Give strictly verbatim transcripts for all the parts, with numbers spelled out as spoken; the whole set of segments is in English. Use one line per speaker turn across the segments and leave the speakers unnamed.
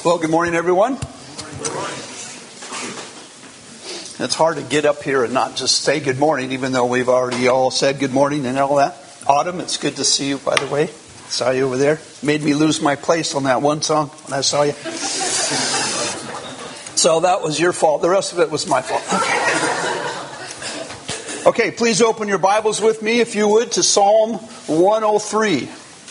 Well, good morning, everyone. It's hard to get up here and not just say good morning, even though we've already all said good morning and all that. Autumn, it's good to see you, by the way. Saw you over there. Made me lose my place on that one song when I saw you. So that was your fault. The rest of it was my fault. Okay, please open your Bibles with me, if you would, to Psalm one oh three.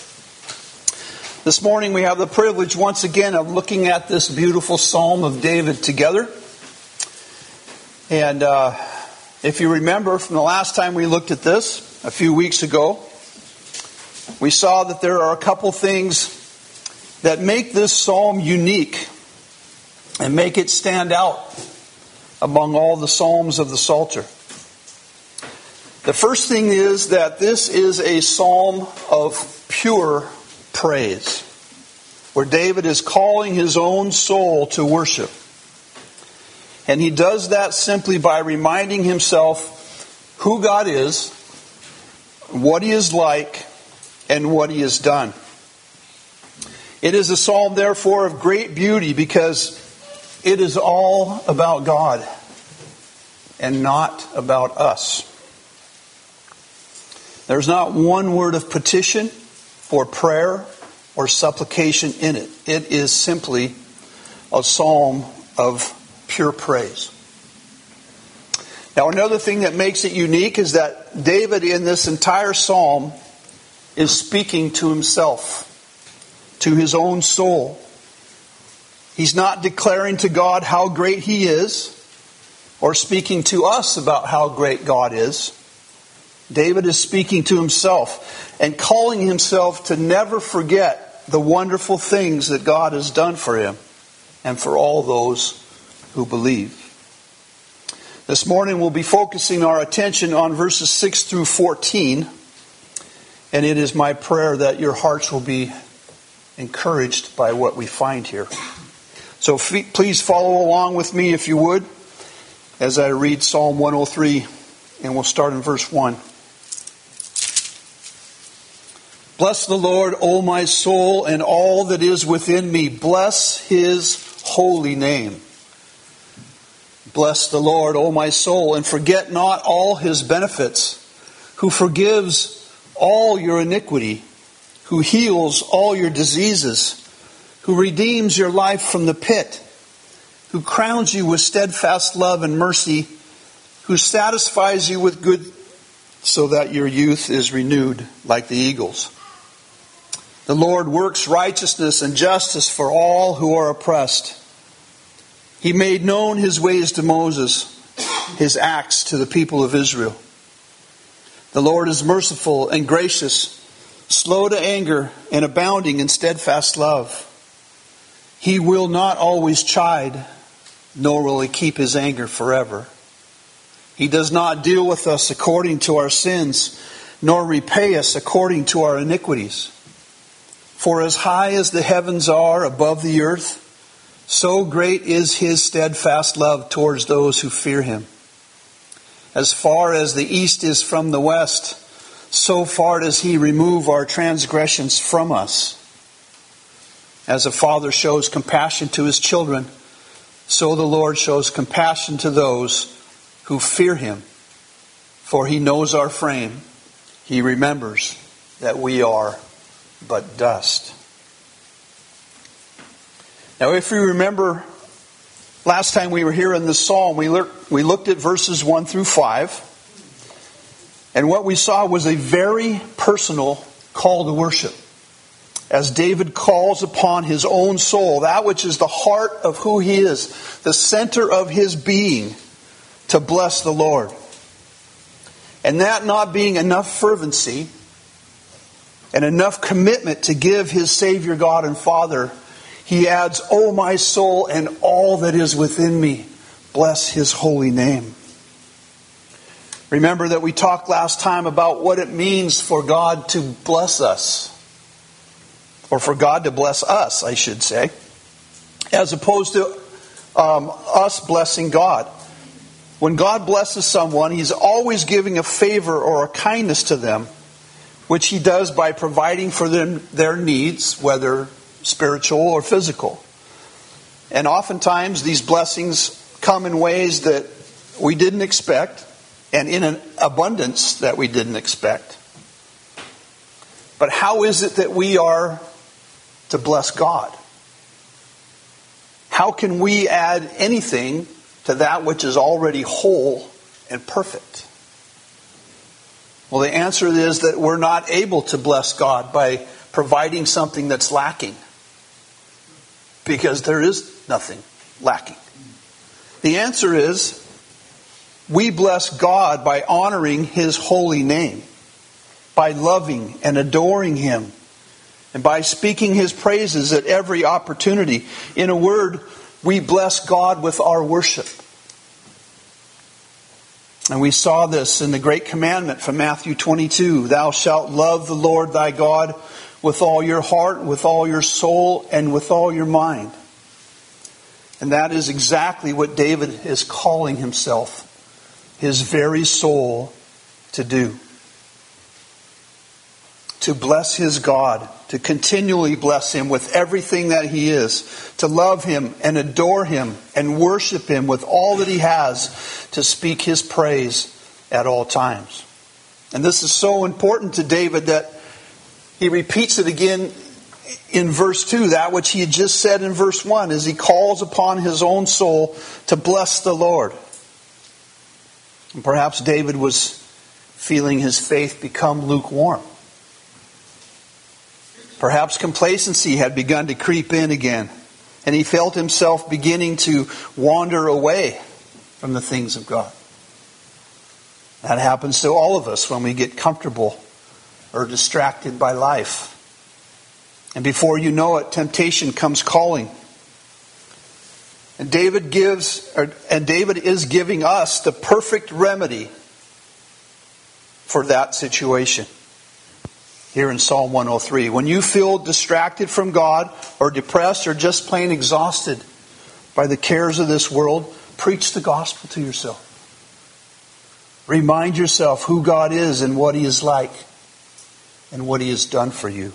This morning we have the privilege once again of looking at this beautiful Psalm of David together. And uh, if you remember from the last time we looked at this, a few weeks ago, we saw that there are a couple things that make this Psalm unique and make it stand out among all the Psalms of the Psalter. The first thing is that this is a Psalm of pure praise, where David is calling his own soul to worship. And he does that simply by reminding himself who God is, what he is like, and what he has done. It is a psalm, therefore, of great beauty because it is all about God and not about us. There's not one word of petition or prayer or supplication in it. It is simply a psalm of pure praise. Now, another thing that makes it unique is that David in this entire psalm is speaking to himself, to his own soul. He's not declaring to God how great he is or speaking to us about how great God is. David is speaking to himself and calling himself to never forget the wonderful things that God has done for him and for all those who believe. This morning we'll be focusing our attention on verses six through fourteen, and it is my prayer that your hearts will be encouraged by what we find here. So please follow along with me if you would as I read Psalm one oh three, and we'll start in verse one. Bless the Lord, O my soul, and all that is within me. Bless his holy name. Bless the Lord, O my soul, and forget not all his benefits, who forgives all your iniquity, who heals all your diseases, who redeems your life from the pit, who crowns you with steadfast love and mercy, who satisfies you with good so that your youth is renewed like the eagles. The Lord works righteousness and justice for all who are oppressed. He made known his ways to Moses, his acts to the people of Israel. The Lord is merciful and gracious, slow to anger and abounding in steadfast love. He will not always chide, nor will he keep his anger forever. He does not deal with us according to our sins, nor repay us according to our iniquities. For as high as the heavens are above the earth, so great is his steadfast love towards those who fear him. As far as the east is from the west, so far does he remove our transgressions from us. As a father shows compassion to his children, so the Lord shows compassion to those who fear him. For he knows our frame. He remembers that we are but dust. Now, if you remember, last time we were here in this psalm, we looked, we looked at verses one through five. And what we saw was a very personal call to worship. As David calls upon his own soul, that which is the heart of who he is, the center of his being, to bless the Lord. And that not being enough fervency and enough commitment to give his Savior God and Father, he adds, O my soul and all that is within me, bless his holy name. Remember that we talked last time about what it means for God to bless us. Or for God to bless us, I should say. As opposed to um, us blessing God. When God blesses someone, he's always giving a favor or a kindness to them, which he does by providing for them their needs, whether spiritual or physical. And oftentimes these blessings come in ways that we didn't expect and in an abundance that we didn't expect. But how is it that we are to bless God? How can we add anything to that which is already whole and perfect? Well, the answer is that we're not able to bless God by providing something that's lacking, because there is nothing lacking. The answer is we bless God by honoring His holy name, by loving and adoring Him, and by speaking His praises at every opportunity. In a word, we bless God with our worship. And we saw this in the great commandment from Matthew twenty-two. Thou shalt love the Lord thy God with all your heart, with all your soul, and with all your mind. And that is exactly what David is calling himself, his very soul, to do. To bless his God, to continually bless Him with everything that He is, to love Him and adore Him and worship Him with all that He has, to speak His praise at all times. And this is so important to David that he repeats it again in verse two, that which he had just said in verse one, as he calls upon his own soul to bless the Lord. And perhaps David was feeling his faith become lukewarm. Perhaps complacency had begun to creep in again, and he felt himself beginning to wander away from the things of God. That happens to all of us when we get comfortable or distracted by life. And before you know it, temptation comes calling. And David gives, or, and David is giving us the perfect remedy for that situation. Here in Psalm one oh three, when you feel distracted from God or depressed or just plain exhausted by the cares of this world, preach the gospel to yourself. Remind yourself who God is and what He is like and what He has done for you.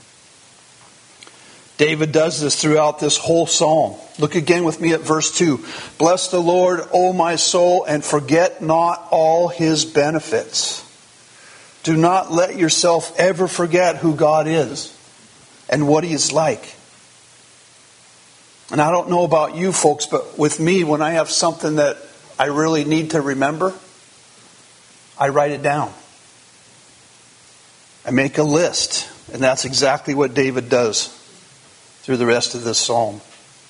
David does this throughout this whole psalm. Look again with me at verse two. Bless the Lord, O my soul, and forget not all His benefits. Do not let yourself ever forget who God is and what He is like. And I don't know about you folks, but with me, when I have something that I really need to remember, I write it down. I make a list. And that's exactly what David does through the rest of this psalm.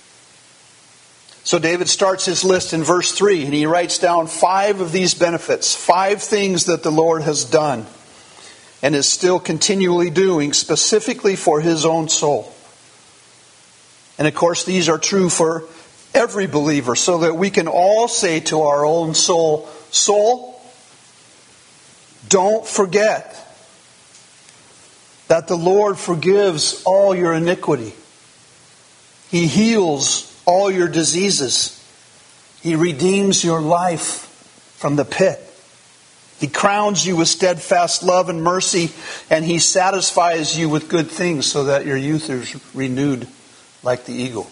So David starts his list in verse three, and he writes down five of these benefits, five things that the Lord has done and is still continually doing specifically for His own soul. And of course, these are true for every believer, so that we can all say to our own soul, soul, don't forget that the Lord forgives all your iniquity. He heals all your diseases. He redeems your life from the pit. He crowns you with steadfast love and mercy, and He satisfies you with good things so that your youth is renewed like the eagle.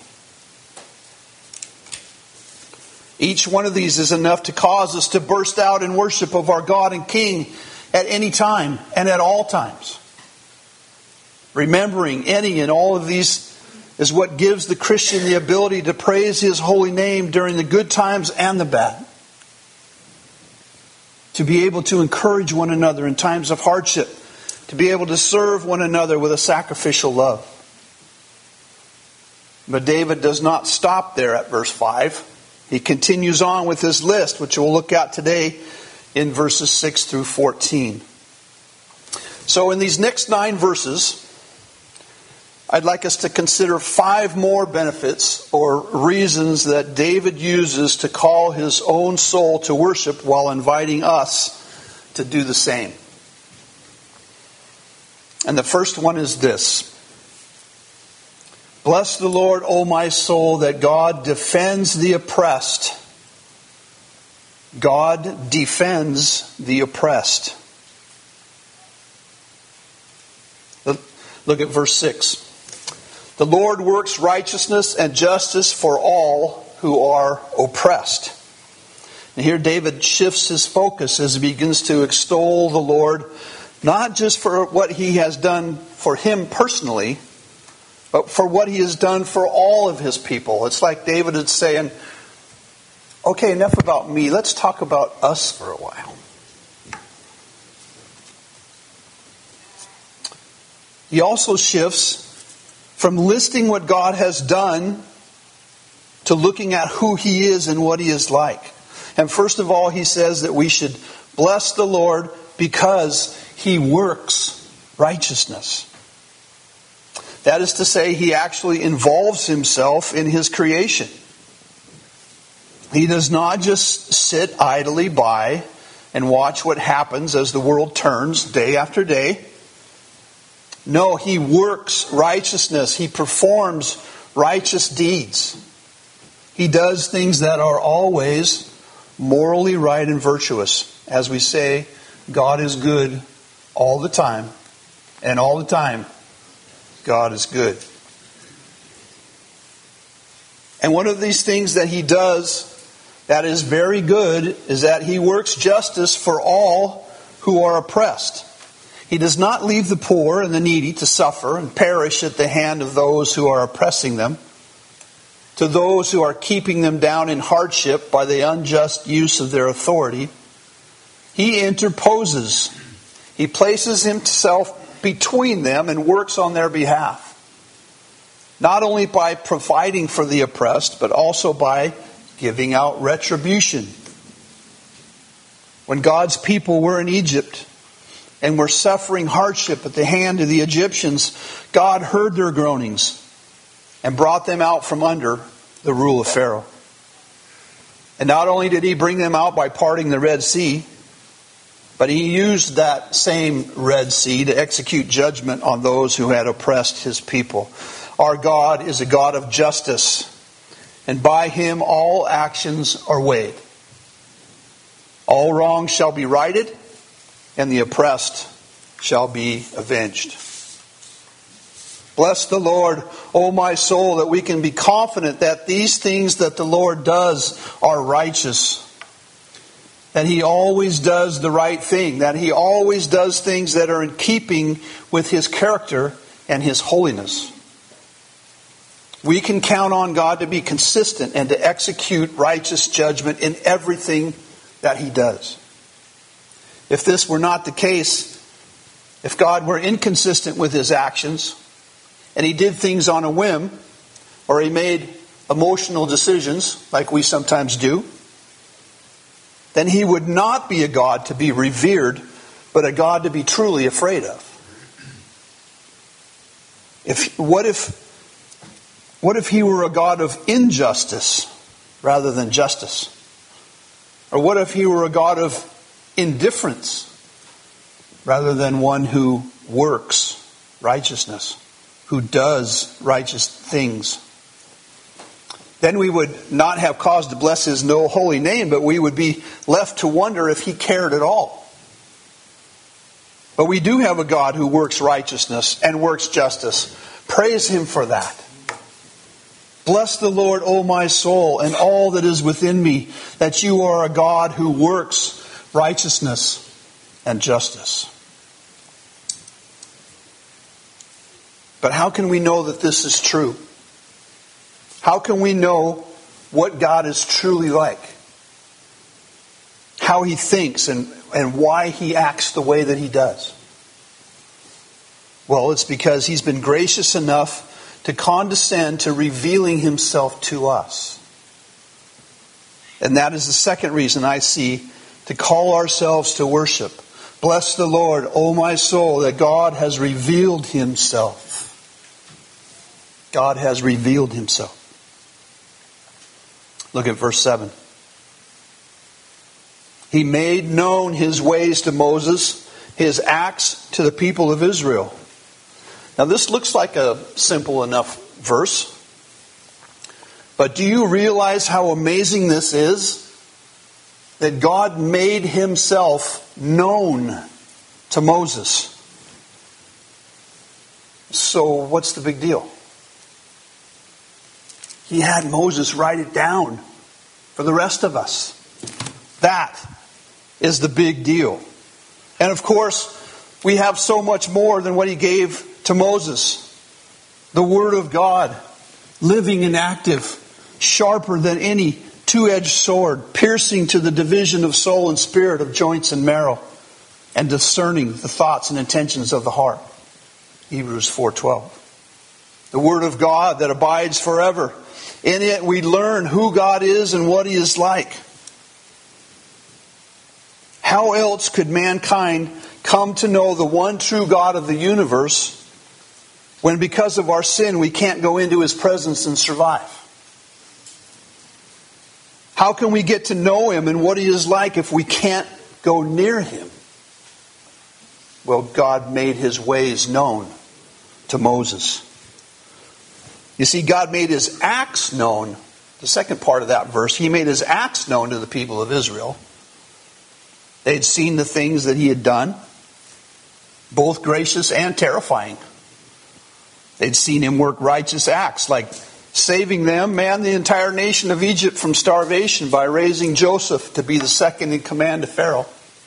Each one of these is enough to cause us to burst out in worship of our God and King at any time and at all times. Remembering any and all of these is what gives the Christian the ability to praise His holy name during the good times and the bad. To be able to encourage one another in times of hardship. To be able to serve one another with a sacrificial love. But David does not stop there at verse five. He continues on with his list, which we'll look at today in verses six through fourteen. So in these next nine verses, I'd like us to consider five more benefits or reasons that David uses to call his own soul to worship while inviting us to do the same. And the first one is this. Bless the Lord, O my soul, that God defends the oppressed. God defends the oppressed. Look at verse six. The Lord works righteousness and justice for all who are oppressed. And here David shifts his focus as he begins to extol the Lord, not just for what he has done for him personally, but for what he has done for all of his people. It's like David is saying, okay, enough about me. Let's talk about us for a while. He also shifts from listing what God has done to looking at who he is and what he is like. And first of all, he says that we should bless the Lord because he works righteousness. That is to say, he actually involves himself in his creation. He does not just sit idly by and watch what happens as the world turns day after day. No, he works righteousness. He performs righteous deeds. He does things that are always morally right and virtuous. As we say, God is good all the time. And all the time, God is good. And one of these things that he does that is very good is that he works justice for all who are oppressed. He does not leave the poor and the needy to suffer and perish at the hand of those who are oppressing them, to those who are keeping them down in hardship by the unjust use of their authority. He interposes. He places himself between them and works on their behalf. Not only by providing for the oppressed, but also by giving out retribution. When God's people were in Egypt and were suffering hardship at the hand of the Egyptians, God heard their groanings and brought them out from under the rule of Pharaoh. And not only did he bring them out by parting the Red Sea, but he used that same Red Sea to execute judgment on those who had oppressed his people. Our God is a God of justice, and by him all actions are weighed. All wrongs shall be righted, and the oppressed shall be avenged. Bless the Lord, O my soul, that we can be confident that these things that the Lord does are righteous. That he always does the right thing. That he always does things that are in keeping with his character and his holiness. We can count on God to be consistent and to execute righteous judgment in everything that he does. If this were not the case, if God were inconsistent with his actions, and he did things on a whim, or he made emotional decisions like we sometimes do, then he would not be a God to be revered, but a God to be truly afraid of. If what if what if he were a God of injustice rather than justice? Or what if he were a God of indifference rather than one who works righteousness, who does righteous things? Then we would not have cause to bless his no holy name, but we would be left to wonder if he cared at all. But we do have a God who works righteousness and works justice. Praise him for that. Bless the Lord, O my soul, and all that is within me, that you are a God who works righteousness and justice. But how can we know that this is true? How can we know what God is truly like? How he thinks and, and why he acts the way that he does? Well, it's because he's been gracious enough to condescend to revealing himself to us. And that is the second reason I see to call ourselves to worship. Bless the Lord, O my soul, that God has revealed himself. God has revealed himself. Look at verse seven. He made known his ways to Moses, his acts to the people of Israel. Now this looks like a simple enough verse. But do you realize how amazing this is? That God made himself known to Moses. So what's the big deal? He had Moses write it down for the rest of us. That is the big deal. And of course, we have so much more than what he gave to Moses. The Word of God, living and active, sharper than any two-edged sword, piercing to the division of soul and spirit, of joints and marrow, and discerning the thoughts and intentions of the heart. Hebrews four twelve. The Word of God that abides forever. In it we learn who God is and what He is like. How else could mankind come to know the one true God of the universe when because of our sin we can't go into His presence and survive? How can we get to know Him and what He is like if we can't go near Him? Well, God made His ways known to Moses. You see, God made His acts known. The second part of that verse, He made His acts known to the people of Israel. They'd seen the things that He had done, both gracious and terrifying. They'd seen Him work righteous acts like saving them, man, the entire nation of Egypt from starvation by raising Joseph to be the second in command to Pharaoh.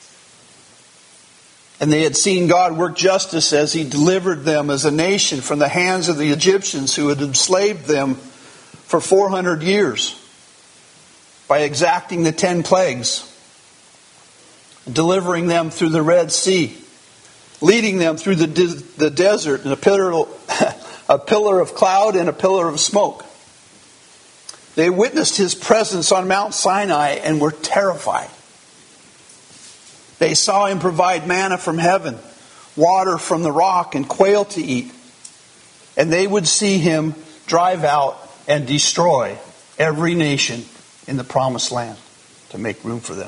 And they had seen God work justice as He delivered them as a nation from the hands of the Egyptians who had enslaved them for four hundred years by exacting the ten plagues, delivering them through the Red Sea, leading them through the, de- the desert in a pillar, a pillar of cloud and a pillar of smoke. They witnessed His presence on Mount Sinai and were terrified. They saw Him provide manna from heaven, water from the rock, and quail to eat. And they would see Him drive out and destroy every nation in the promised land to make room for them.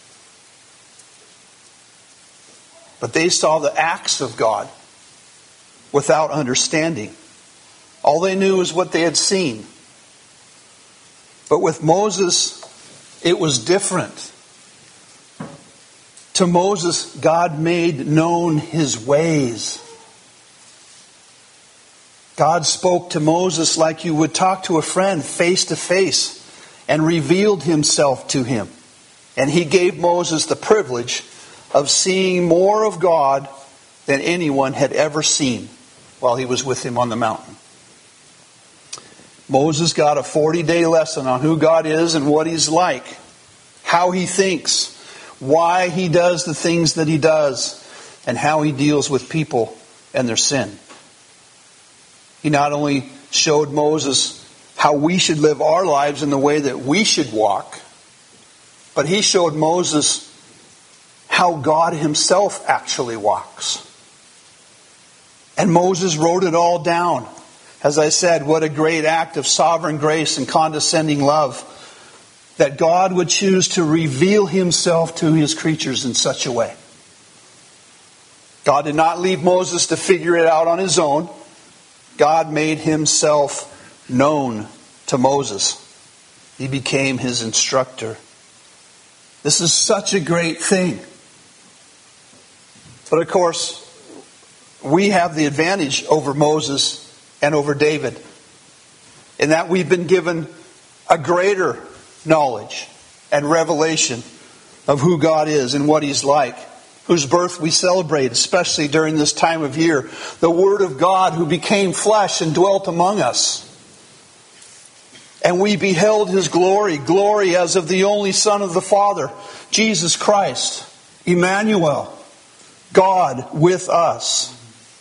But they saw the acts of God without understanding. All they knew was what they had seen. But with Moses, it was different. To Moses, God made known His ways. God spoke to Moses like you would talk to a friend face to face and revealed Himself to him. And He gave Moses the privilege of seeing more of God than anyone had ever seen while he was with Him on the mountain. Moses got a forty-day lesson on who God is and what He's like, how He thinks, why He does the things that He does, and how He deals with people and their sin. He not only showed Moses how we should live our lives in the way that we should walk, but He showed Moses how God Himself actually walks. And Moses wrote it all down. As I said, what a great act of sovereign grace and condescending love that God would choose to reveal Himself to His creatures in such a way. God did not leave Moses to figure it out on his own. God made Himself known to Moses. He became his instructor. This is such a great thing. But of course, we have the advantage over Moses and over David, in that we've been given a greater knowledge and revelation of who God is and what He's like, whose birth we celebrate, especially during this time of year. The Word of God who became flesh and dwelt among us. And we beheld His glory, glory as of the only Son of the Father, Jesus Christ, Emmanuel, God with us.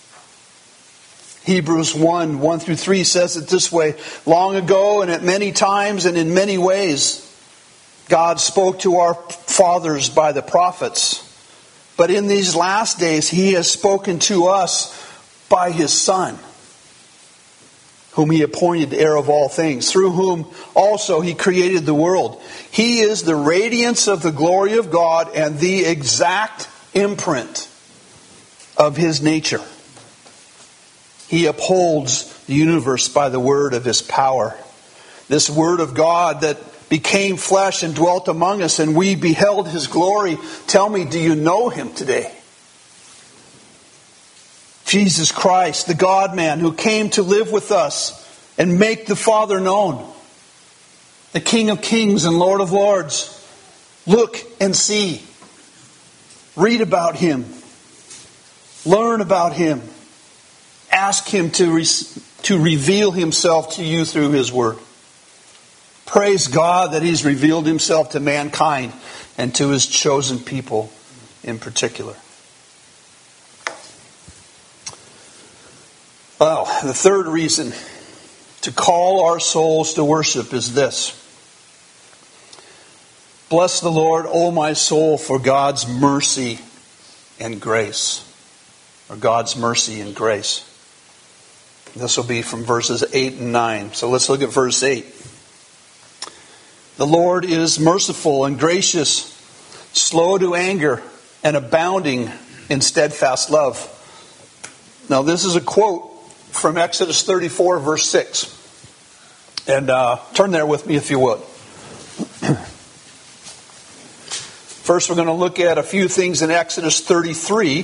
Hebrews one, one through three says it this way: long ago and at many times and in many ways, God spoke to our fathers by the prophets. But in these last days, He has spoken to us by His Son, whom He appointed heir of all things, through whom also He created the world. He is the radiance of the glory of God and the exact imprint of His nature. He upholds the universe by the word of His power. This Word of God that became flesh and dwelt among us, and we beheld His glory. Tell me, do you know Him today? Jesus Christ, the God-man who came to live with us and make the Father known. the King of Kings and Lord of Lords. Look and see. Read about him. Learn about him. Ask him to, re- to reveal himself to you through his word. Praise God that he's revealed himself to mankind and to his chosen people in particular. Well, the third reason to call our souls to worship is this. Bless the Lord, O my soul, for God's mercy and grace. Or God's mercy and grace. This will be from verses eight and nine. So let's look at verse eight. The Lord is merciful and gracious, slow to anger, and abounding in steadfast love. Now this is a quote from Exodus thirty-four, verse six. And uh, turn there with me if you would. First, we're going to look at a few things in Exodus thirty-three.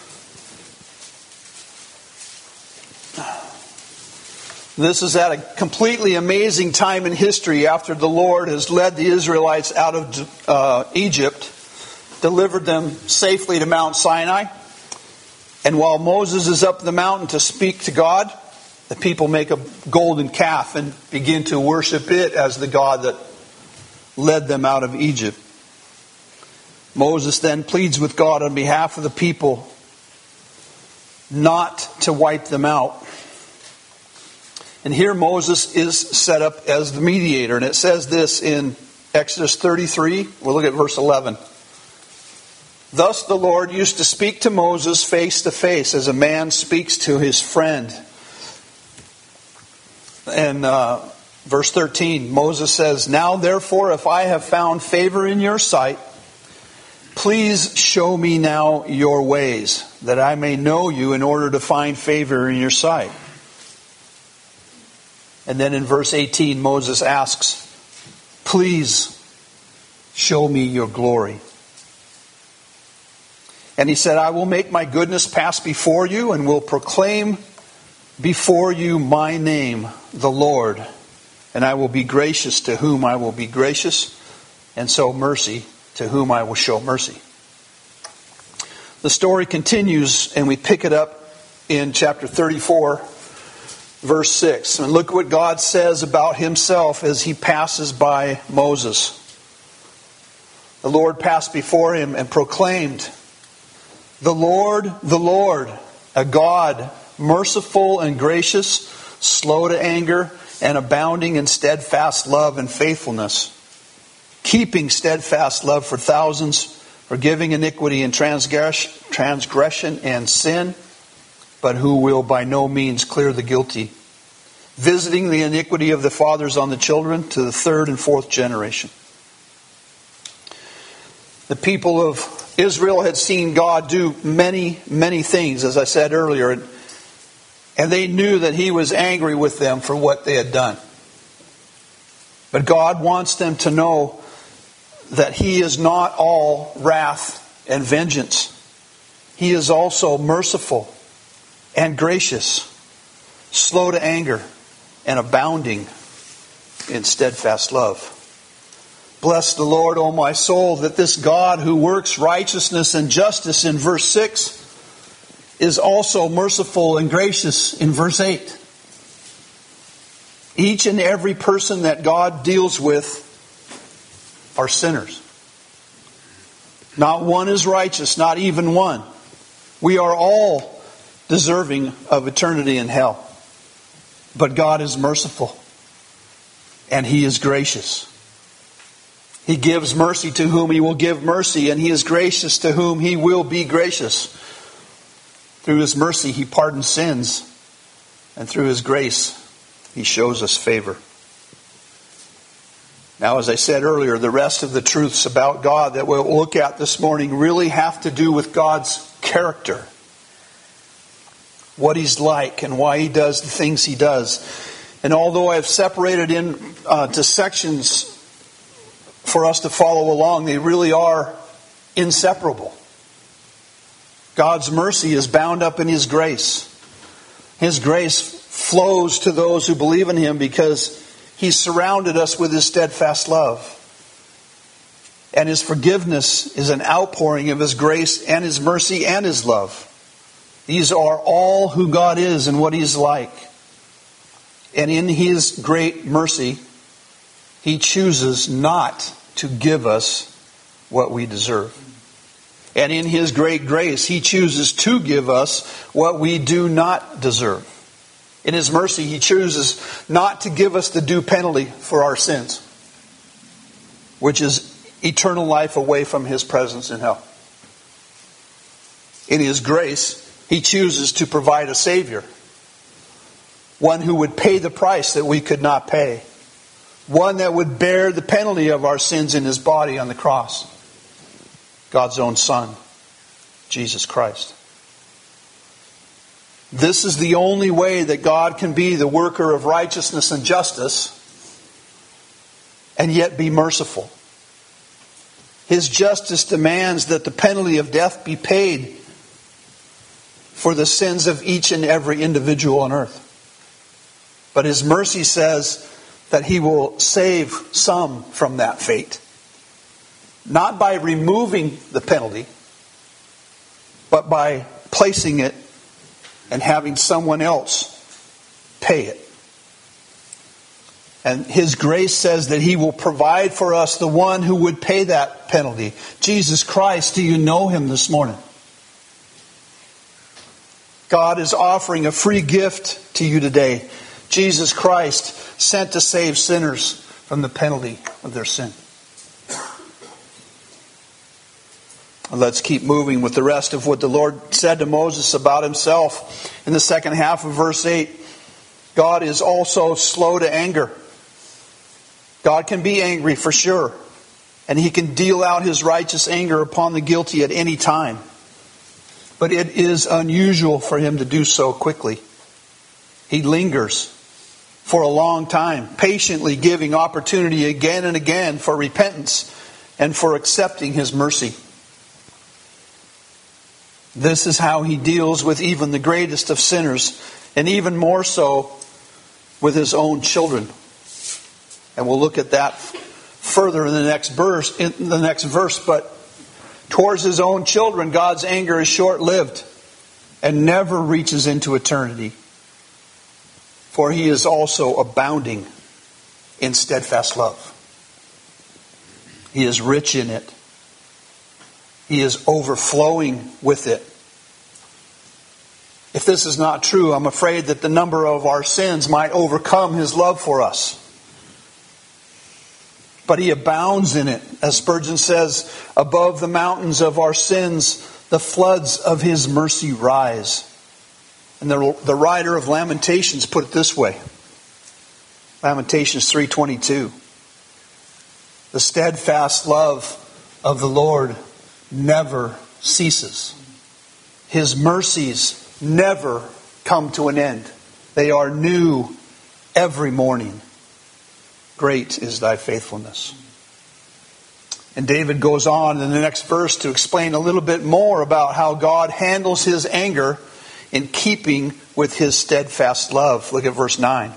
This is at a completely amazing time in history after the Lord has led the Israelites out of uh, Egypt, delivered them safely to Mount Sinai. And while Moses is up the mountain to speak to God, the people make a golden calf and begin to worship it as the God that led them out of Egypt. Moses then pleads with God on behalf of the people not to wipe them out. And here Moses is set up as the mediator. And it says this in Exodus thirty-three. We'll look at verse eleven. Thus the Lord used to speak to Moses face to face as a man speaks to his friend. And uh, verse thirteen, Moses says, Now therefore, if I have found favor in your sight, please show me now your ways, that I may know you in order to find favor in your sight. And then in verse eighteen, Moses asks, Please show me your glory. And he said, I will make my goodness pass before you and will proclaim before you my name, the Lord. And I will be gracious to whom I will be gracious, and show mercy to whom I will show mercy. The story continues, and we pick it up in chapter thirty-four, verse six. And look what God says about himself as he passes by Moses. The Lord passed before him and proclaimed, The Lord, the Lord, a God merciful and gracious, slow to anger, and abounding in steadfast love and faithfulness, keeping steadfast love for thousands, forgiving iniquity and transgression and sin, but who will by no means clear the guilty, visiting the iniquity of the fathers on the children to the third and fourth generation. The people of Israel had seen God do many, many things, as I said earlier, and they knew that he was angry with them for what they had done. But God wants them to know that he is not all wrath and vengeance. He is also merciful and gracious, slow to anger, and abounding in steadfast love. Bless the Lord, O my soul, that this God who works righteousness and justice in verse six is also merciful and gracious in verse eight. Each and every person that God deals with are sinners. Not one is righteous, not even one. We are all deserving of eternity in hell. But God is merciful and he is gracious. He gives mercy to whom he will give mercy, and he is gracious to whom he will be gracious. Through his mercy he pardons sins, and through his grace he shows us favor. Now, as I said earlier, the rest of the truths about God that we'll look at this morning really have to do with God's character. What he's like and why he does the things he does. And although I've separated in uh, to sections for us to follow along, they really are inseparable. God's mercy is bound up in his grace. His grace flows to those who believe in him because He's surrounded us with His steadfast love. And His forgiveness is an outpouring of His grace and His mercy and His love. These are all who God is and what He's like. And in His great mercy, He chooses not to give us what we deserve. And in His great grace, He chooses to give us what we do not deserve. In His mercy, He chooses not to give us the due penalty for our sins, which is eternal life away from His presence in hell. In His grace, He chooses to provide a Savior, one who would pay the price that we could not pay, one that would bear the penalty of our sins in His body on the cross, God's own Son, Jesus Christ. This is the only way that God can be the worker of righteousness and justice and yet be merciful. His justice demands that the penalty of death be paid for the sins of each and every individual on earth. But His mercy says that He will save some from that fate. Not by removing the penalty, but by placing it and having someone else pay it. And His grace says that He will provide for us the one who would pay that penalty. Jesus Christ, do you know Him this morning? God is offering a free gift to you today. Jesus Christ sent to save sinners from the penalty of their sin. Let's keep moving with the rest of what the Lord said to Moses about Himself. In the second half of verse eight, God is also slow to anger. God can be angry for sure, and He can deal out His righteous anger upon the guilty at any time. But it is unusual for Him to do so quickly. He lingers for a long time, patiently giving opportunity again and again for repentance and for accepting His mercy. This is how He deals with even the greatest of sinners, and even more so with His own children. And we'll look at that further in the next verse, in the next verse, but towards His own children, God's anger is short-lived and never reaches into eternity. For He is also abounding in steadfast love. He is rich in it. He is overflowing with it. If this is not true, I'm afraid that the number of our sins might overcome His love for us. But He abounds in it. As Spurgeon says, above the mountains of our sins, the floods of His mercy rise. And the, the writer of Lamentations put it this way. Lamentations three twenty-two. The steadfast love of the Lord never ceases. His mercies never come to an end. They are new every morning. Great is thy faithfulness. And David goes on in the next verse to explain a little bit more about how God handles His anger in keeping with His steadfast love. Look at verse nine.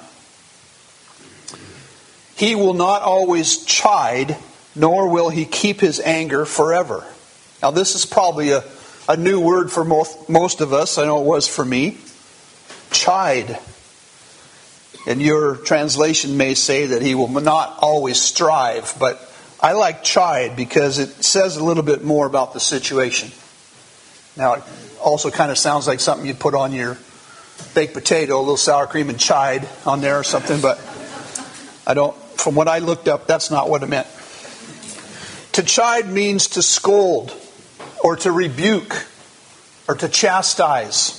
He will not always chide, nor will He keep His anger forever. Now this is probably a, a new word for most, most of us. I know it was for me. Chide. And your translation may say that He will not always strive, but I like chide because it says a little bit more about the situation. Now it also kind of sounds like something you'd put on your baked potato, a little sour cream and chide on there or something, but I don't, from what I looked up, that's not what it meant. To chide means to scold, or to rebuke, or to chastise.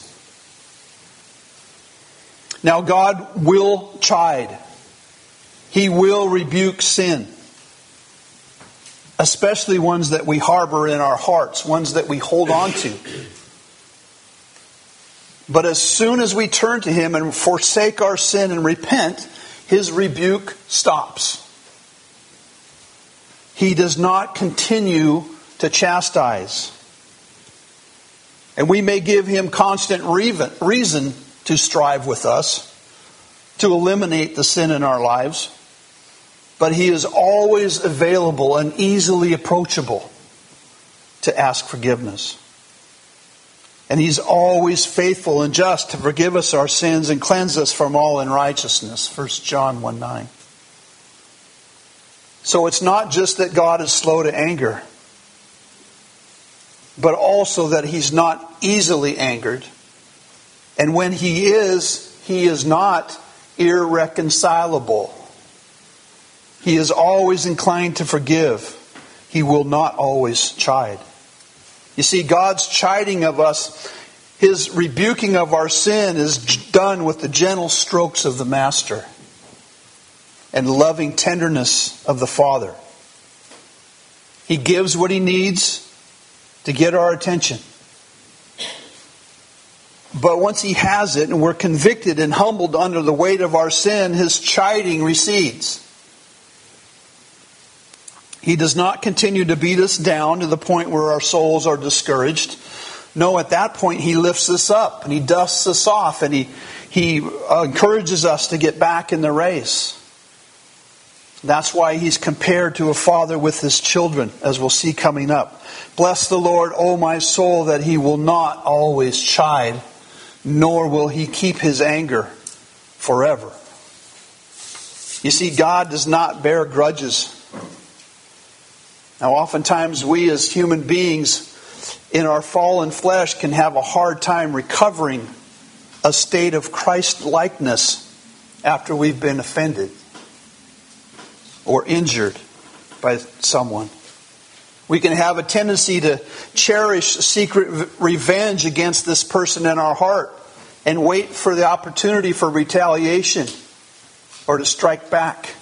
Now God will chide. He will rebuke sin. Especially ones that we harbor in our hearts, ones that we hold on to. But as soon as we turn to Him and forsake our sin and repent, His rebuke stops. He does not continue to chastise. And we may give Him constant reason to strive with us, to eliminate the sin in our lives. but he is always available and easily approachable to ask forgiveness. And he's always faithful and just to forgive us our sins and cleanse us from all unrighteousness. First John one nine. So it's not just that God is slow to anger, but also that he's not easily angered. And when he is, he is not irreconcilable. He is always inclined to forgive. He will not always chide. You see, God's chiding of us, his rebuking of our sin is done with the gentle strokes of the Master and loving tenderness of the Father. He gives what he needs to get our attention. But once he has it and we're convicted and humbled under the weight of our sin, his chiding recedes. He does not continue to beat us down to the point where our souls are discouraged. No, at that point he lifts us up and he dusts us off and he, he encourages us to get back in the race. That's why he's compared to a father with his children, as we'll see coming up. Bless the Lord, O my soul, that he will not always chide, nor will he keep his anger forever. You see, God does not bear grudges. Now, oftentimes we as human beings in our fallen flesh can have a hard time recovering a state of Christ-likeness after we've been offended or injured by someone. We can have a tendency to cherish secret revenge against this person in our heart and wait for the opportunity for retaliation or to strike back.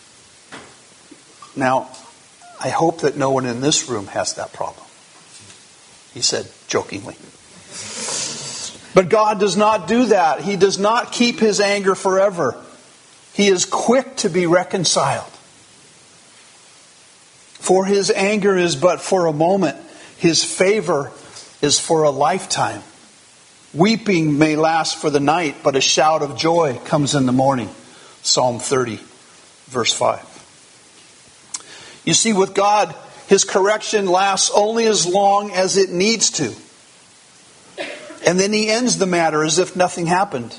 Now, I hope that no one in this room has that problem. He said jokingly. But God does not do that. He does not keep his anger forever. He is quick to be reconciled. For his anger is but for a moment. His favor is for a lifetime. Weeping may last for the night, but a shout of joy comes in the morning. Psalm thirty, verse five. You see, with God, his correction lasts only as long as it needs to. And then he ends the matter as if nothing happened.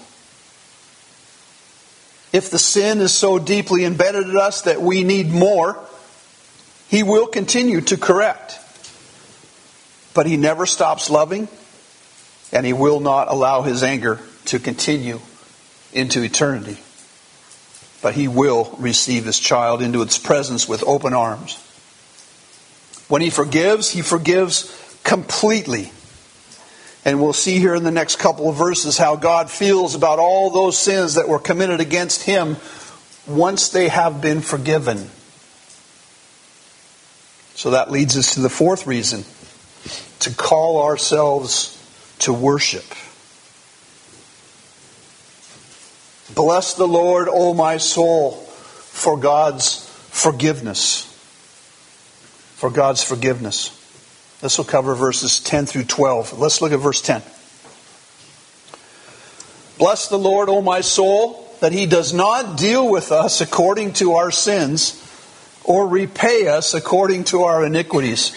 If the sin is so deeply embedded in us that we need more, he will continue to correct. But he never stops loving, and he will not allow his anger to continue into eternity. But he will receive his child into its presence with open arms. When he forgives, he forgives completely. And we'll see here in the next couple of verses how God feels about all those sins that were committed against him once they have been forgiven. So that leads us to the fourth reason, to call ourselves to worship. Bless the Lord, O my soul, for God's forgiveness. For God's forgiveness. This will cover verses ten through twelve. Let's look at verse ten. Bless the Lord, O my soul, that he does not deal with us according to our sins, or repay us according to our iniquities.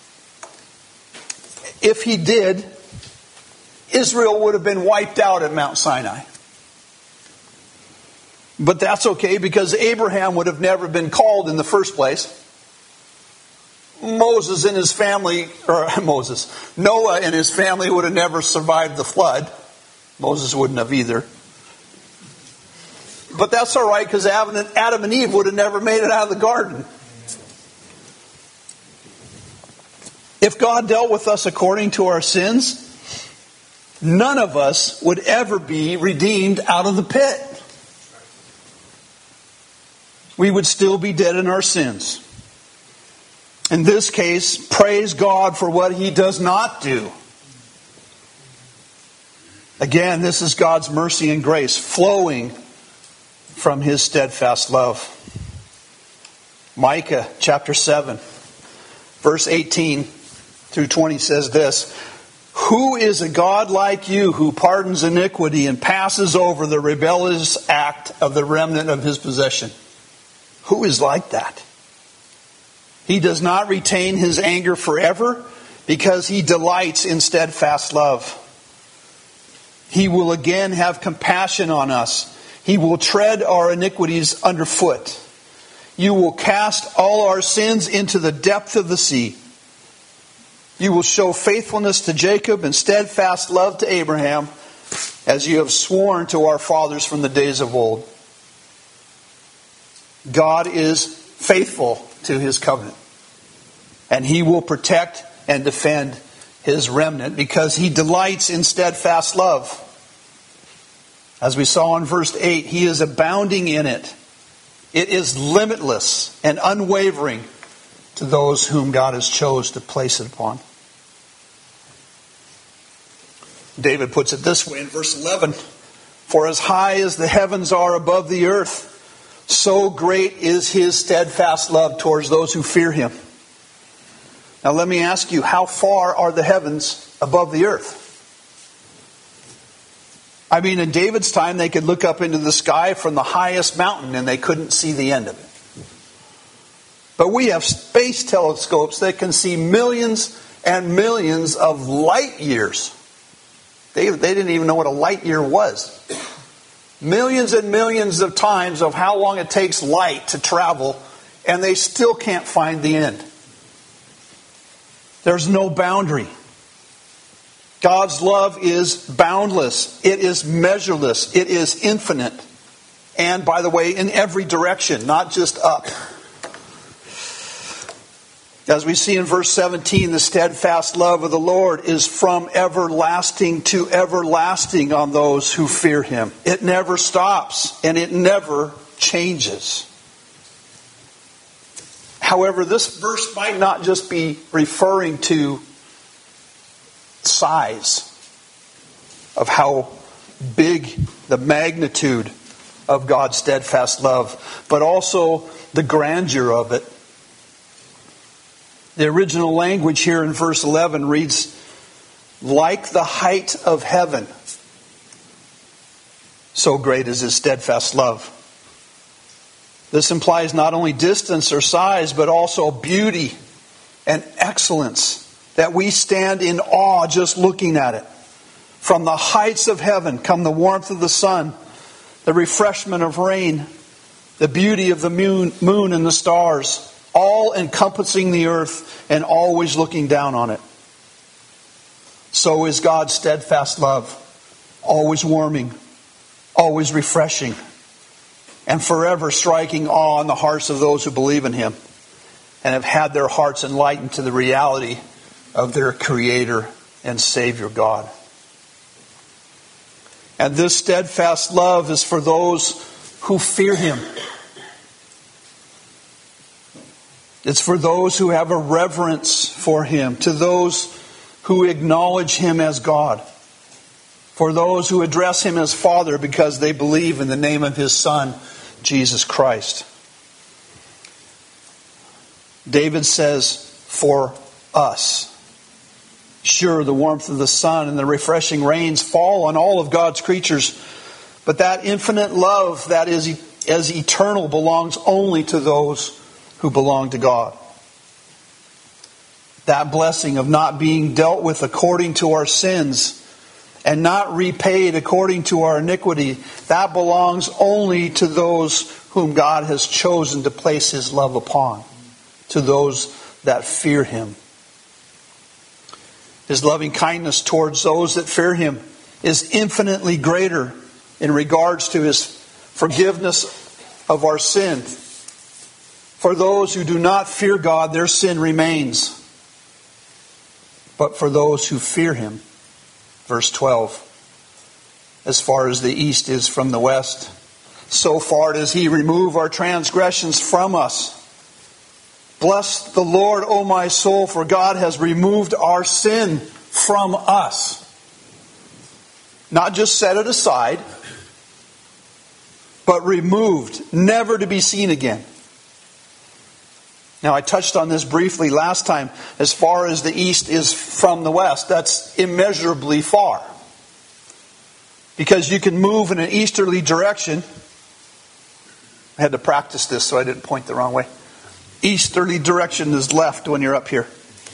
If he did, Israel would have been wiped out at Mount Sinai. But that's okay, because Abraham would have never been called in the first place. Moses and his family, or Moses, Noah and his family would have never survived the flood. Moses wouldn't have either. But that's all right, because Adam and Eve would have never made it out of the garden. If God dealt with us according to our sins, none of us would ever be redeemed out of the pit. We would still be dead in our sins. In this case, praise God for what he does not do. Again, this is God's mercy and grace flowing from his steadfast love. Micah chapter seven, verse eighteen through twenty says this: Who is a God like you, who pardons iniquity and passes over the rebellious act of the remnant of his possession? Who is like that? He does not retain his anger forever because he delights in steadfast love. He will again have compassion on us. He will tread our iniquities underfoot. You will cast all our sins into the depth of the sea. You will show faithfulness to Jacob and steadfast love to Abraham, as you have sworn to our fathers from the days of old. God is faithful to his covenant. And he will protect and defend his remnant because he delights in steadfast love. As we saw in verse eight, he is abounding in it. It is limitless and unwavering to those whom God has chose to place it upon. David puts it this way in verse eleven. For as high as the heavens are above the earth, so great is his steadfast love towards those who fear him. Now let me ask you, how far are the heavens above the earth? I mean, in David's time, they could look up into the sky from the highest mountain and they couldn't see the end of it. But we have space telescopes that can see millions and millions of light years. They, they didn't even know what a light year was. Millions and millions of times of how long it takes light to travel, and they still can't find the end. There's no boundary. God's love is boundless. It is measureless. It is infinite. And, by the way, in every direction, not just up. As we see in verse seventeen, the steadfast love of the Lord is from everlasting to everlasting on those who fear him. It never stops and it never changes. However, this verse might not just be referring to size of how big the magnitude of God's steadfast love, but also the grandeur of it. The original language here in verse eleven reads, like the height of heaven, so great is his steadfast love. This implies not only distance or size, but also beauty and excellence, that we stand in awe just looking at it. From the heights of heaven come the warmth of the sun, the refreshment of rain, the beauty of the moon, moon and the stars, all encompassing the earth and always looking down on it. So is God's steadfast love, always warming, always refreshing, and forever striking awe in the hearts of those who believe in him and have had their hearts enlightened to the reality of their Creator and Savior God. And this steadfast love is for those who fear him. It's for those who have a reverence for him, to those who acknowledge him as God, for those who address him as Father because they believe in the name of his Son, Jesus Christ. David says, for us. Sure, the warmth of the sun and the refreshing rains fall on all of God's creatures, but that infinite love that is as eternal belongs only to those who belong to God. That blessing of not being dealt with according to our sins and not repaid according to our iniquity, that belongs only to those whom God has chosen to place his love upon, to those that fear him. His loving kindness towards those that fear him is infinitely greater in regards to his forgiveness of our sin. For those who do not fear God, their sin remains. But for those who fear him, verse twelve, as far as the east is from the west, so far does he remove our transgressions from us. Bless the Lord, O my soul, for God has removed our sin from us. Not just set it aside, but removed, never to be seen again. Now, I touched on this briefly last time. As far as the east is from the west, that's immeasurably far. Because you can move in an easterly direction I had to practice this so I didn't point the wrong way. Easterly direction is left when you're up here.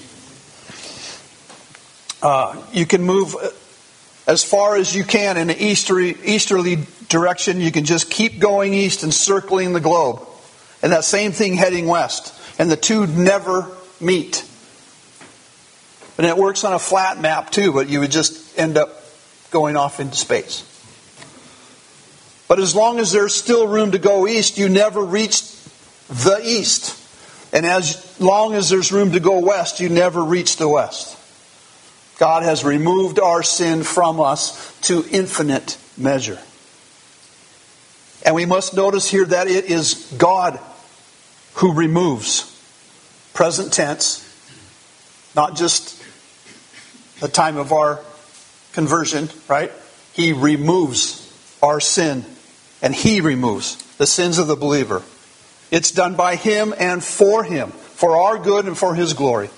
Uh, you can move as far as you can in an easterly, easterly direction. You can just keep going east and circling the globe. And that same thing heading west. And the two never meet. And it works on a flat map too, but you would just end up going off into space. But as long as there's still room to go east, you never reach the east. And as long as there's room to go west, you never reach the west. God has removed our sin from us to infinite measure. And we must notice here that it is God who removes. Present tense. Not just the time of our conversion, right? He removes our sin. And He removes the sins of the believer. It's done by Him and for Him. For our good and for His glory.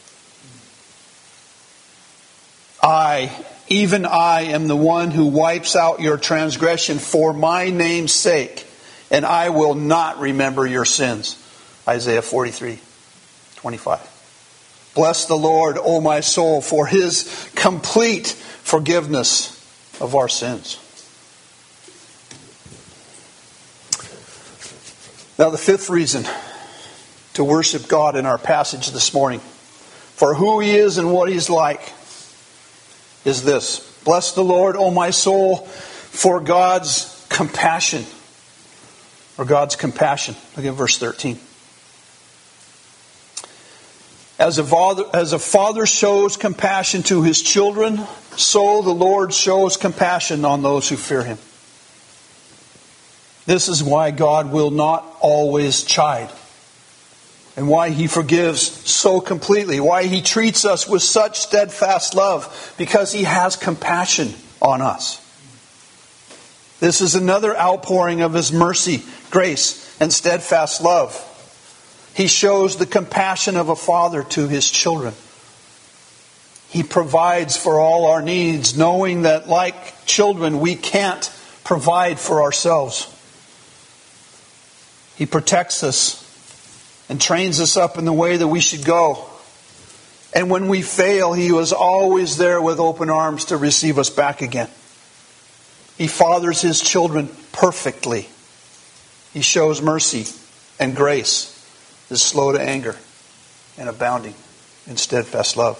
I, even I, am the one who wipes out your transgression for my name's sake, and I will not remember your sins. Isaiah forty-three, twenty-five. Bless the Lord, O my soul, for His complete forgiveness of our sins. Now the fifth reason to worship God in our passage this morning, for who He is and what He's like, is this. Bless the Lord, O my soul, for God's compassion. Or God's compassion. Look at verse thirteen. As a father, as a father shows compassion to his children, so the Lord shows compassion on those who fear Him. This is why God will not always chide. And why He forgives so completely. Why He treats us with such steadfast love. Because He has compassion on us. This is another outpouring of His mercy, grace, and steadfast love. He shows the compassion of a father to his children. He provides for all our needs, knowing that like children we can't provide for ourselves. He protects us and trains us up in the way that we should go. And when we fail, He was always there with open arms to receive us back again. He fathers His children perfectly. He shows mercy and grace, is slow to anger, and abounding in steadfast love.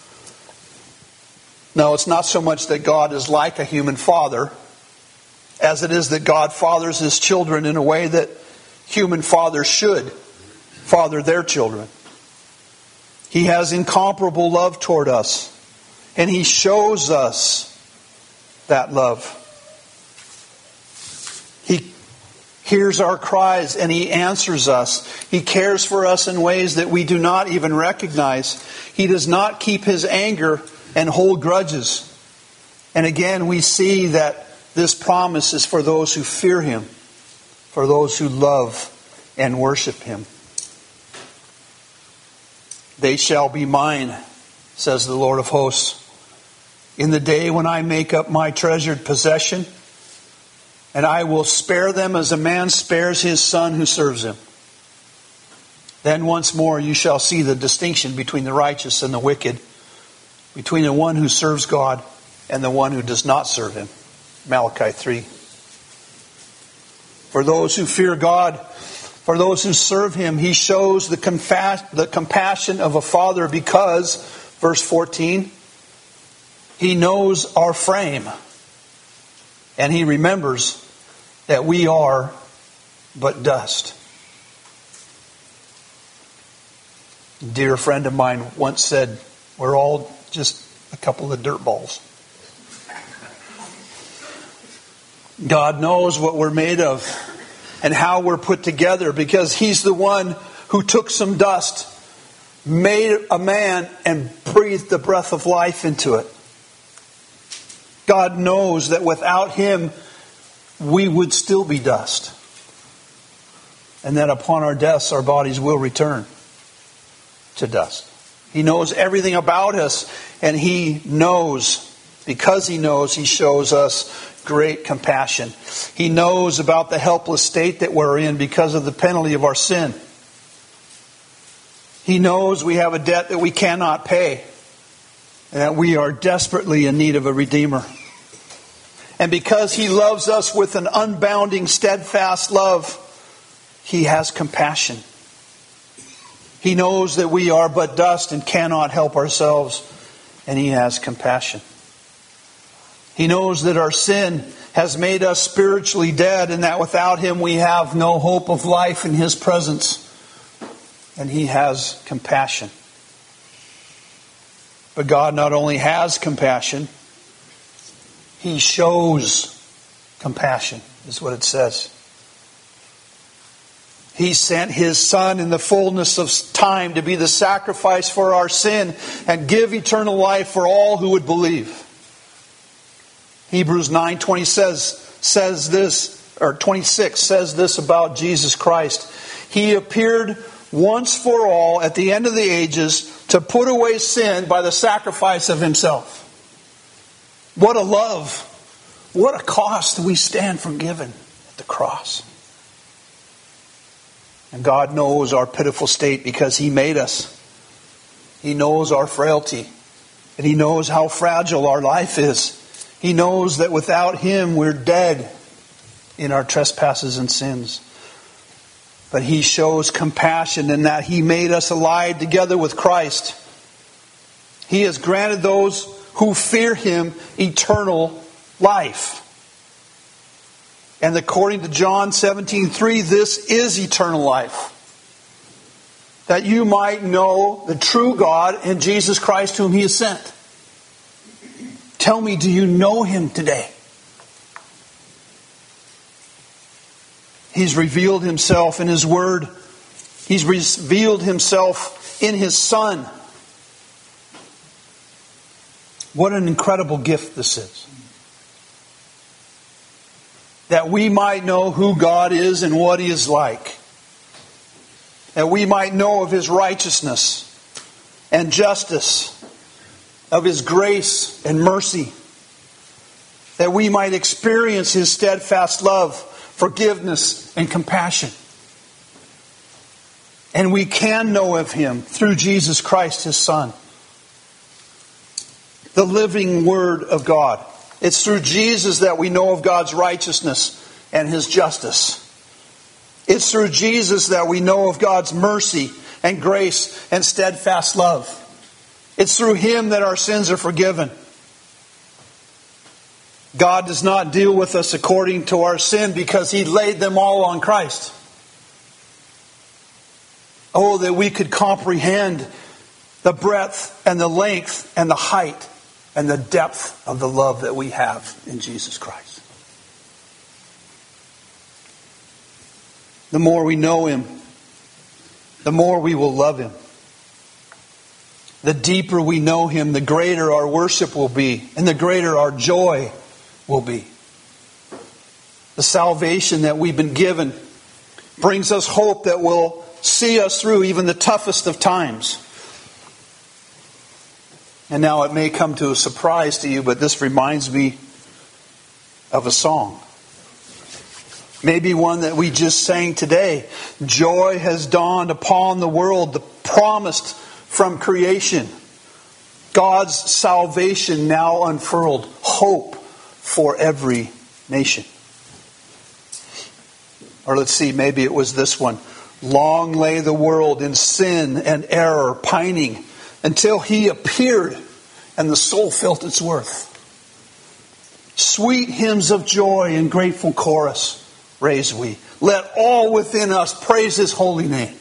Now, it's not so much that God is like a human father, as it is that God fathers His children in a way that human fathers should father their children. He has incomparable love toward us. And He shows us that love. He hears our cries and He answers us. He cares for us in ways that we do not even recognize. He does not keep His anger and hold grudges. And again, we see that this promise is for those who fear Him, for those who love and worship Him. They shall be mine, says the Lord of hosts, in the day when I make up my treasured possession, and I will spare them as a man spares his son who serves him. Then once more you shall see the distinction between the righteous and the wicked, between the one who serves God and the one who does not serve Him. Malachi three. For those who fear God, for those who serve Him, He shows the, confa- the compassion of a father because, verse fourteen, He knows our frame. And He remembers that we are but dust. A dear friend of mine once said, we're all just a couple of dirt balls. God knows what we're made of and how we're put together because He's the one who took some dust, made a man, and breathed the breath of life into it. God knows that without Him, we would still be dust. And that upon our deaths, our bodies will return to dust. He knows everything about us, and He knows, because He knows, He shows us great compassion. He knows about the helpless state that we're in because of the penalty of our sin. He knows we have a debt that we cannot pay, and that we are desperately in need of a Redeemer. And because He loves us with an unbounding, steadfast love, He has compassion. He knows that we are but dust and cannot help ourselves, and He has compassion. He knows that our sin has made us spiritually dead, and that without Him we have no hope of life in His presence. And He has compassion. But God not only has compassion, He shows compassion, is what it says. He sent His Son in the fullness of time to be the sacrifice for our sin and give eternal life for all who would believe. Hebrews nine twenty says, says this, or twenty-six says this about Jesus Christ. He appeared once for all at the end of the ages to put away sin by the sacrifice of Himself. What a love. What a cost we stand from giving at the cross. And God knows our pitiful state because He made us. He knows our frailty. And He knows how fragile our life is. He knows that without Him we're dead in our trespasses and sins. But He shows compassion in that He made us alive together with Christ. He has granted those who fear Him eternal life. And according to John seventeen three, this is eternal life. That you might know the true God and Jesus Christ whom He has sent. Tell me, do you know Him today? He's revealed Himself in His Word. He's revealed Himself in His Son. What an incredible gift this is. That we might know who God is and what He is like. That we might know of His righteousness and justice, of His grace and mercy. That we might experience His steadfast love, forgiveness, and compassion. And we can know of Him through Jesus Christ, His Son. The living Word of God. It's through Jesus that we know of God's righteousness and His justice. It's through Jesus that we know of God's mercy and grace and steadfast love. It's through Him that our sins are forgiven. God does not deal with us according to our sin because He laid them all on Christ. Oh, that we could comprehend the breadth and the length and the height and the depth of the love that we have in Jesus Christ. The more we know Him, the more we will love Him. The deeper we know Him, the greater our worship will be, and the greater our joy will be. The salvation that we've been given brings us hope that will see us through even the toughest of times. And now it may come to a surprise to you, but this reminds me of a song. Maybe one that we just sang today. Joy has dawned upon the world, the promised from creation. God's salvation now unfurled. Hope for every nation. Or let's see, maybe it was this one. Long lay the world in sin and error, pining, until He appeared and the soul felt its worth. Sweet hymns of joy and grateful chorus raise we. Let all within us praise His holy name.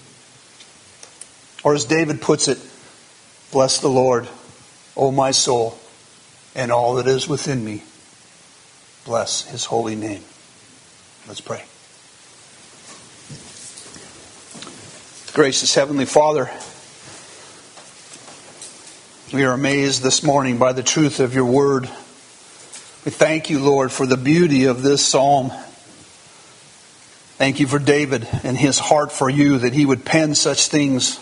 Or as David puts it, bless the Lord, O my soul, and all that is within me. Bless His holy name. Let's pray. Gracious Heavenly Father, we are amazed this morning by the truth of Your Word. We thank You, Lord, for the beauty of this psalm. Thank You for David and his heart for You, that he would pen such things.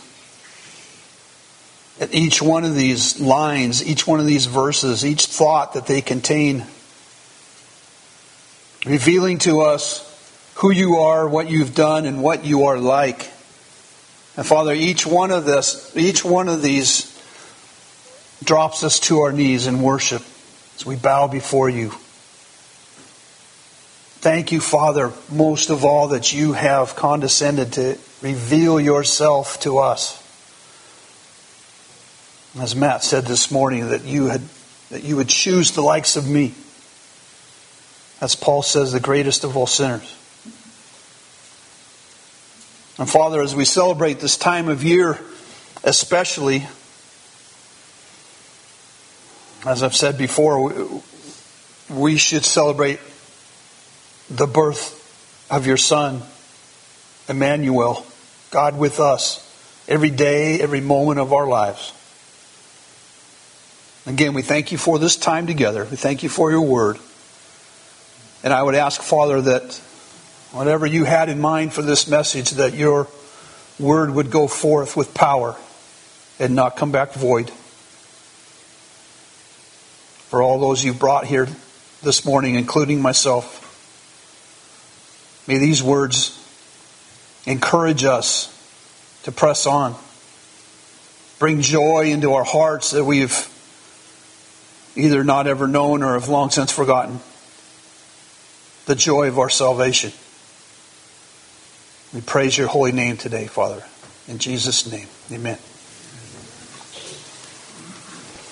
That each one of these lines, each one of these verses, each thought that they contain revealing to us who you are, what you've done, and what you are like. And Father, each one of this, each one of these drops us to our knees in worship as we bow before you. Thank you, Father, most of all that you have condescended to reveal yourself to us. As Matt said this morning, that you had that you would choose the likes of me. As Paul says, the greatest of all sinners. And Father, as we celebrate this time of year, especially, as I've said before, we should celebrate the birth of your Son, Emmanuel, God with us, every day, every moment of our lives. Again, we thank you for this time together. We thank you for your word. And I would ask, Father, that whatever you had in mind for this message, that your word would go forth with power and not come back void. For all those you've brought here this morning, including myself, may these words encourage us to press on. Bring joy into our hearts that we've either not ever known or have long since forgotten. The joy of our salvation. We praise your holy name today, Father. In Jesus' name, amen.